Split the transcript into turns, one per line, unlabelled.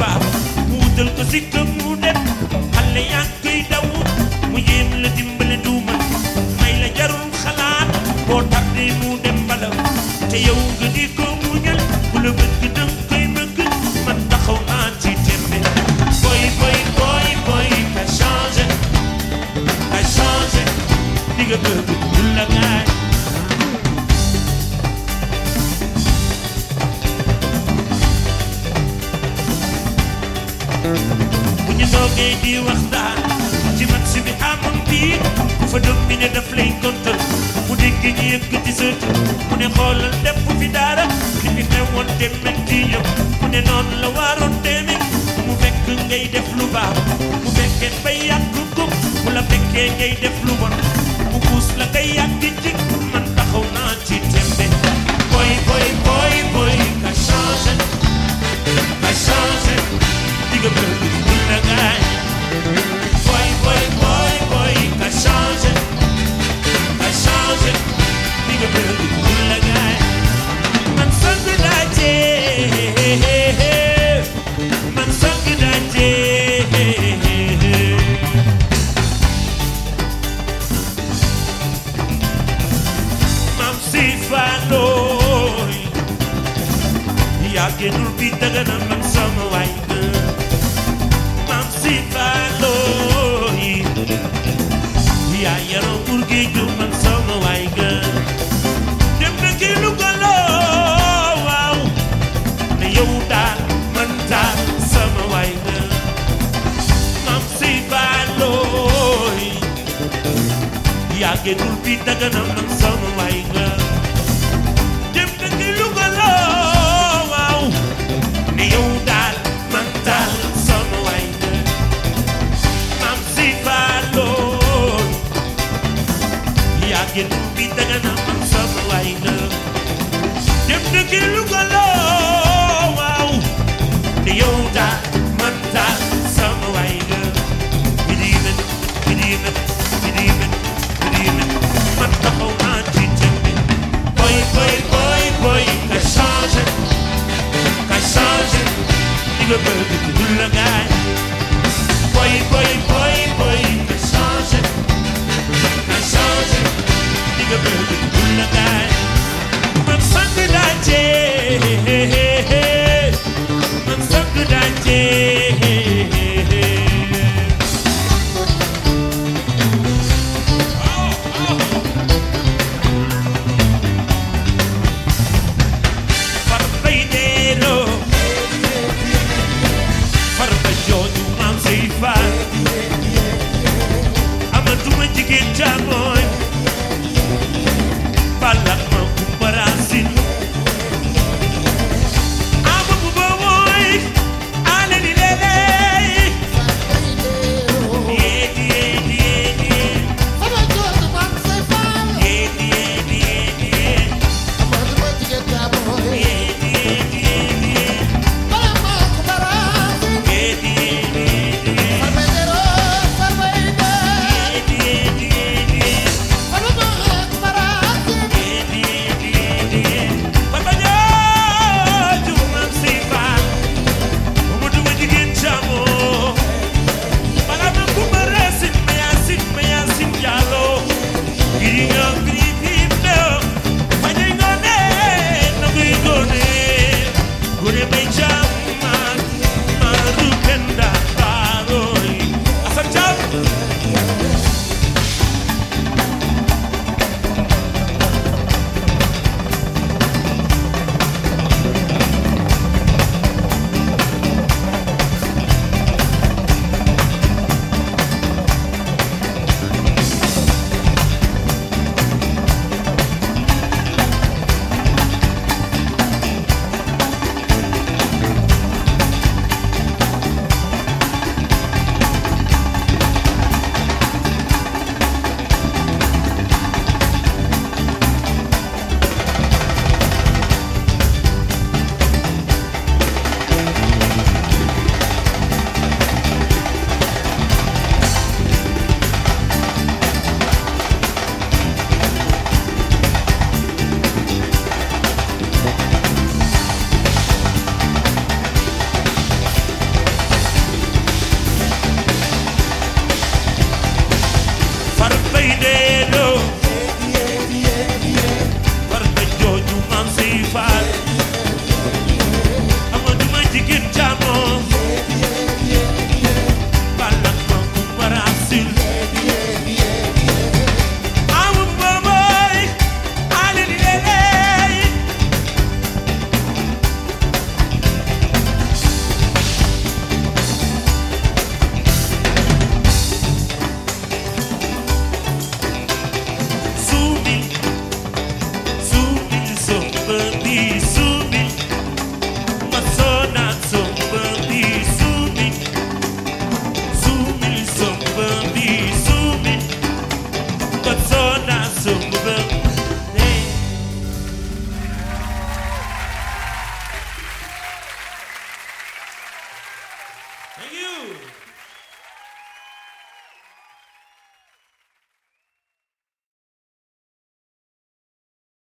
baax mu wutal ko si kër mu dem xale yaa ngi koy daw mu yéem la dimbale duuma may la jarul xalaat boo tardé mu dem balaw te yow nga di ko muñal ku la bëgg danga koy bëgg man taxaw naa ci tembe boy boy boy boy ka changé di nga bëgg du la gaay bu ñu toogee di waxtaan ci match bi amam bii ku fa dominé daf lay kontal mu dégg ñu yëkkati sa tur mu ne xoolal def fi dara li fi xewoon te metti yow mu ne noonu la waroon demee mu fekk ngay def lu baax mu fekkee bay yàq ko mu la fekkee ngay def lu bon mu puus la ngay yàq ci man taxaw naa ci tembe boy boy boy boy ka changé di nga bëgg du la gaay boy boy boy boy ka changé di nga bëgg du la gaay man sang daa jee man sang daa jee mam si faalooy yaa génnul bi daga na man sama waay mam si faalooy yaa yaroo pour géeju man sama waay dem na kii lu ko loo waaw ne yow daal man daal sama waay mam si faalooy yaa génnul bi daga na man sama waay dem na kii lu ko loo waaw ne yow daal man daal sama waay mam si faalooy yaa génnul bi daga na man sama waay dem na kii lu ko loo waaw ne yow daal man daal sama waay man taxaw naa ci tembe boy boy boy boy ka changé di nga bëgg du la gaay boy boy boy boy ka changé di nga bëgg du la gaay man sang daa jee subil